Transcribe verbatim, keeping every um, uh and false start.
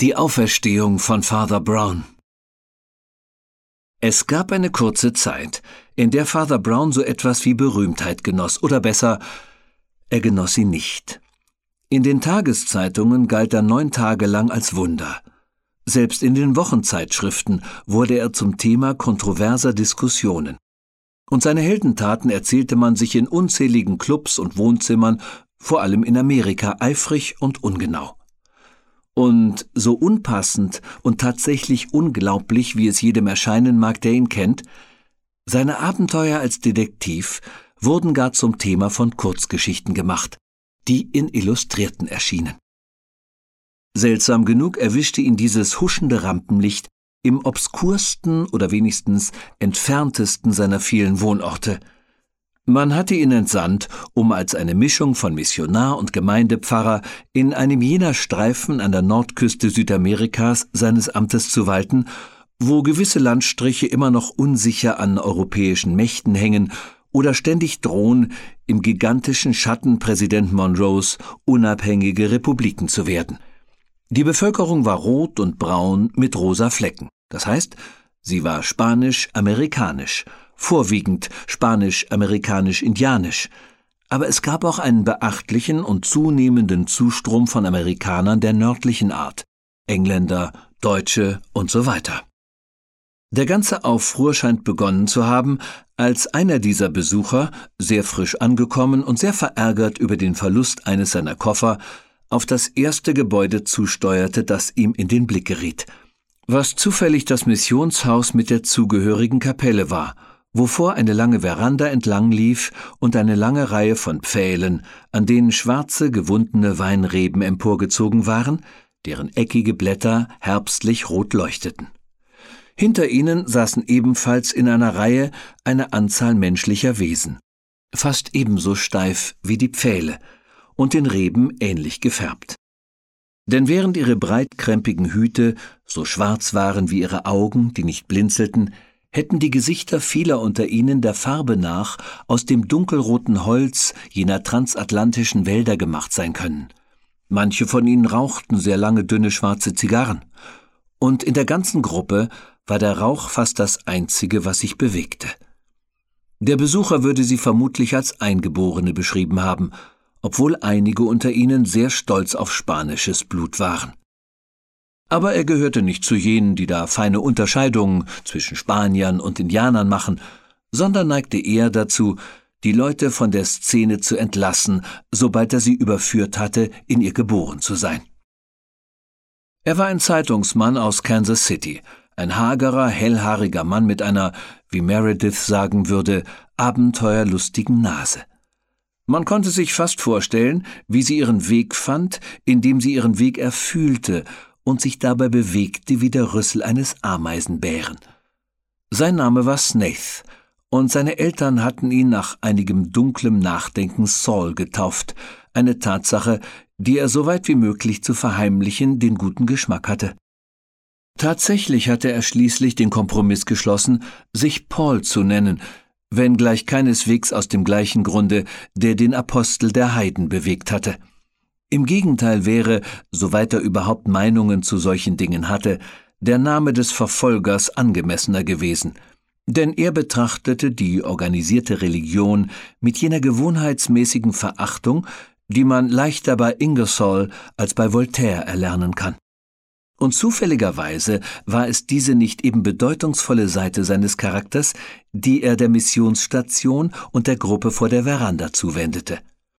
Die Auferstehung von Father Brown. Es gab eine kurze Zeit, in der Father Brown so etwas wie Berühmtheit genoss, oder besser, er genoss sie nicht. In den Tageszeitungen galt er neun Tage lang als Wunder. Selbst in den Wochenzeitschriften wurde er zum Thema kontroverser Diskussionen. Und seine Heldentaten erzählte man sich in unzähligen Clubs und Wohnzimmern, vor allem in Amerika, eifrig und ungenau. Und so unpassend und tatsächlich unglaublich, wie es jedem erscheinen mag, der ihn kennt, seine Abenteuer als Detektiv wurden gar zum Thema von Kurzgeschichten gemacht, die in Illustrierten erschienen. Seltsam genug erwischte ihn dieses huschende Rampenlicht im obskursten oder wenigstens entferntesten seiner vielen Wohnorte. Man hatte ihn entsandt, um als eine Mischung von Missionar und Gemeindepfarrer in einem jener Streifen an der Nordküste Südamerikas seines Amtes zu walten, wo gewisse Landstriche immer noch unsicher an europäischen Mächten hängen oder ständig drohen, im gigantischen Schatten Präsident Monroes unabhängige Republiken zu werden. Die Bevölkerung war rot und braun mit rosa Flecken. Das heißt, sie war spanisch-amerikanisch, vorwiegend spanisch-amerikanisch-indianisch. Aber es gab auch einen beachtlichen und zunehmenden Zustrom von Amerikanern der nördlichen Art, Engländer, Deutsche und so weiter. Der ganze Aufruhr scheint begonnen zu haben, als einer dieser Besucher, sehr frisch angekommen und sehr verärgert über den Verlust eines seiner Koffer, auf das erste Gebäude zusteuerte, das ihm in den Blick geriet, was zufällig das Missionshaus mit der zugehörigen Kapelle war, wovor eine lange Veranda entlang lief und eine lange Reihe von Pfählen, an denen schwarze, gewundene Weinreben emporgezogen waren, deren eckige Blätter herbstlich rot leuchteten. Hinter ihnen saßen ebenfalls in einer Reihe eine Anzahl menschlicher Wesen, fast ebenso steif wie die Pfähle und den Reben ähnlich gefärbt. Denn während ihre breitkrempigen Hüte so schwarz waren wie ihre Augen, die nicht blinzelten, hätten die Gesichter vieler unter ihnen der Farbe nach aus dem dunkelroten Holz jener transatlantischen Wälder gemacht sein können. Manche von ihnen rauchten sehr lange dünne schwarze Zigarren. Und in der ganzen Gruppe war der Rauch fast das Einzige, was sich bewegte. Der Besucher würde sie vermutlich als Eingeborene beschrieben haben, obwohl einige unter ihnen sehr stolz auf spanisches Blut waren. Aber er gehörte nicht zu jenen, die da feine Unterscheidungen zwischen Spaniern und Indianern machen, sondern neigte eher dazu, die Leute von der Szene zu entlassen, sobald er sie überführt hatte, in ihr geboren zu sein. Er war ein Zeitungsmann aus Kansas City, ein hagerer, hellhaariger Mann mit einer, wie Meredith sagen würde, abenteuerlustigen Nase. Man konnte sich fast vorstellen, wie sie ihren Weg fand, indem sie ihren Weg erfühlte und sich dabei bewegte wie der Rüssel eines Ameisenbären. Sein Name war Snaith, und seine Eltern hatten ihn nach einigem dunklem Nachdenken Saul getauft, eine Tatsache, die er so weit wie möglich zu verheimlichen den guten Geschmack hatte. Tatsächlich hatte er schließlich den Kompromiss geschlossen, sich Paul zu nennen, wenngleich keineswegs aus dem gleichen Grunde, der den Apostel der Heiden bewegt hatte. Im Gegenteil wäre, soweit er überhaupt Meinungen zu solchen Dingen hatte, der Name des Verfolgers angemessener gewesen, denn er betrachtete die organisierte Religion mit jener gewohnheitsmäßigen Verachtung, die man leichter bei Ingersoll als bei Voltaire erlernen kann. Und zufälligerweise war es diese nicht eben bedeutungsvolle Seite seines Charakters, die er der Missionsstation und der Gruppe vor der Veranda zuwendete.